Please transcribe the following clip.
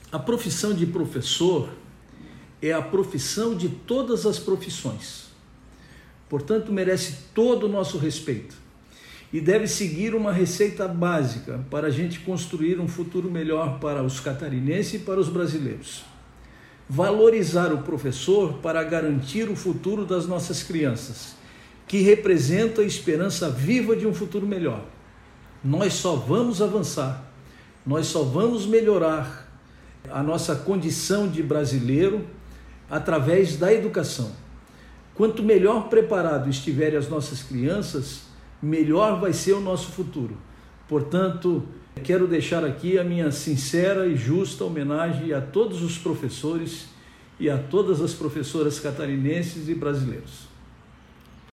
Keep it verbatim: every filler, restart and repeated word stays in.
A profissão de professor é a profissão de todas as profissões. Portanto, merece todo o nosso respeito e deve seguir uma receita básica para a gente construir um futuro melhor para os catarinenses e para os brasileiros. Valorizar o professor para garantir o futuro das nossas crianças, que representa a esperança viva de um futuro melhor. Nós só vamos avançar, nós só vamos melhorar a nossa condição de brasileiro através da educação. Quanto melhor preparado estiverem as nossas crianças, melhor vai ser o nosso futuro. Portanto, quero deixar aqui a minha sincera e justa homenagem a todos os professores e a todas as professoras catarinenses e brasileiros.